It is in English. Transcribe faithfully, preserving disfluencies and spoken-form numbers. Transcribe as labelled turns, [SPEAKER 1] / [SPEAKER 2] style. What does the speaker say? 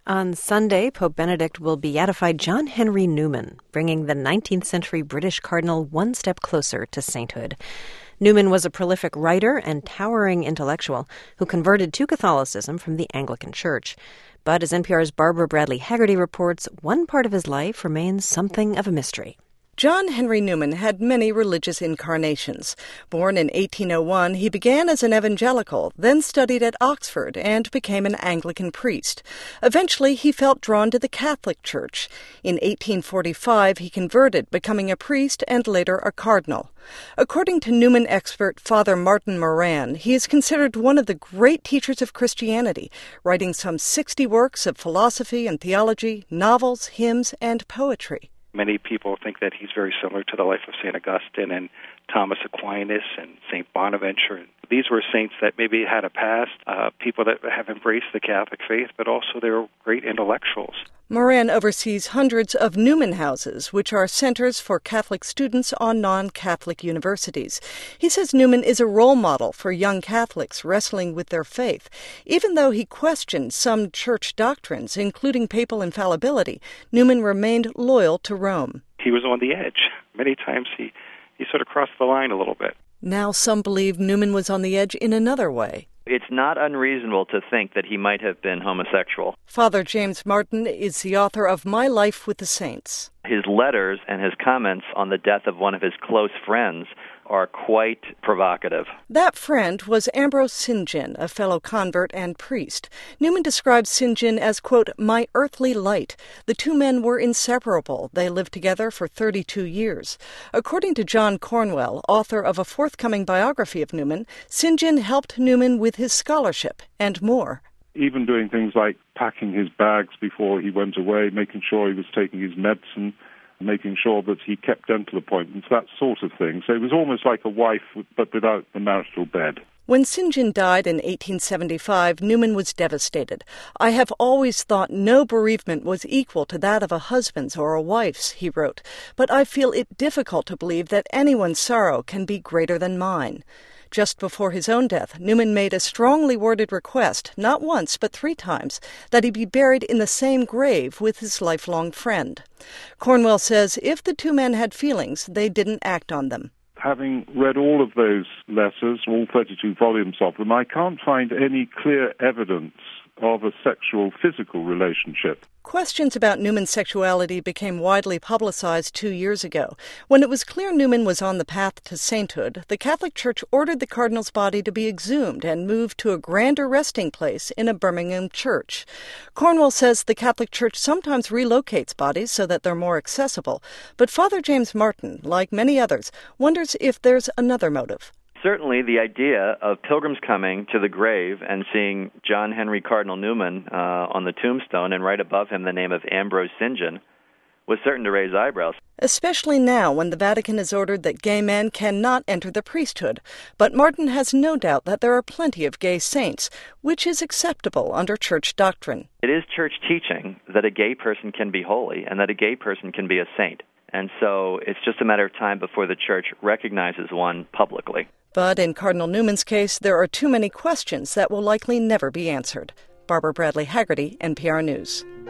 [SPEAKER 1] On Sunday, Pope Benedict will beatify John Henry Newman, bringing the nineteenth century British cardinal one step closer to sainthood. Newman was a prolific writer and towering intellectual who converted to Catholicism from the Anglican Church. But as N P R's Barbara Bradley Haggerty reports, one part of his life remains something of a mystery.
[SPEAKER 2] John Henry Newman had many religious incarnations. Born in eighteen oh one, he began as an evangelical, then studied at Oxford and became an Anglican priest. Eventually, he felt drawn to the Catholic Church. In eighteen forty-five, he converted, becoming a priest and later a cardinal. According to Newman expert Father Martin Moran, he is considered one of the great teachers of Christianity, writing some sixty works of philosophy and theology, novels, hymns, and poetry.
[SPEAKER 3] Many people think that he's very similar to the life of Saint Augustine and Thomas Aquinas and Saint Bonaventure. These were saints that maybe had a past, uh, people that have embraced the Catholic faith, but also they were great intellectuals.
[SPEAKER 2] Moran oversees hundreds of Newman houses, which are centers for Catholic students on non-Catholic universities. He says Newman is a role model for young Catholics wrestling with their faith. Even though he questioned some church doctrines, including papal infallibility, Newman remained loyal to Rome.
[SPEAKER 3] He was on the edge. Many times he, he sort of crossed the line a little bit.
[SPEAKER 2] Now some believe Newman was on the edge in another way.
[SPEAKER 4] It's not unreasonable to think that he might have been homosexual.
[SPEAKER 2] Father James Martin is the author of My Life with the Saints.
[SPEAKER 4] His letters and his comments on the death of one of his close friends are quite provocative.
[SPEAKER 2] That friend was Ambrose St John, a fellow convert and priest. Newman describes St John as, quote, my earthly light. The two men were inseparable. They lived together for thirty-two years. According to John Cornwell, author of a forthcoming biography of Newman, St John helped Newman with his scholarship and more.
[SPEAKER 5] Even doing things like packing his bags before he went away, making sure he was taking his medicine, making sure that he kept dental appointments, that sort of thing. So it was almost like a wife, but without the marital bed.
[SPEAKER 2] When St John died in eighteen seventy-five, Newman was devastated. I have always thought no bereavement was equal to that of a husband's or a wife's, he wrote, but I feel it difficult to believe that anyone's sorrow can be greater than mine. Just before his own death, Newman made a strongly worded request, not once but three times, that he be buried in the same grave with his lifelong friend. Cornwell says if the two men had feelings, they didn't act on them.
[SPEAKER 5] Having read all of those letters, all thirty-two volumes of them, I can't find any clear evidence of a sexual, physical relationship.
[SPEAKER 2] Questions about Newman's sexuality became widely publicized two years ago. When it was clear Newman was on the path to sainthood, the Catholic Church ordered the cardinal's body to be exhumed and moved to a grander resting place in a Birmingham church. Cornwell says the Catholic Church sometimes relocates bodies so that they're more accessible, but Father James Martin, like many others, wonders if there's another motive.
[SPEAKER 4] Certainly, the idea of pilgrims coming to the grave and seeing John Henry Cardinal Newman uh, on the tombstone and right above him the name of Ambrose St John was certain to raise eyebrows.
[SPEAKER 2] Especially now when the Vatican has ordered that gay men cannot enter the priesthood. But Martin has no doubt that there are plenty of gay saints, which is acceptable under church doctrine.
[SPEAKER 4] It is church teaching that a gay person can be holy and that a gay person can be a saint. And so it's just a matter of time before the church recognizes one publicly.
[SPEAKER 2] But in Cardinal Newman's case, there are too many questions that will likely never be answered. Barbara Bradley Haggerty, N P R News.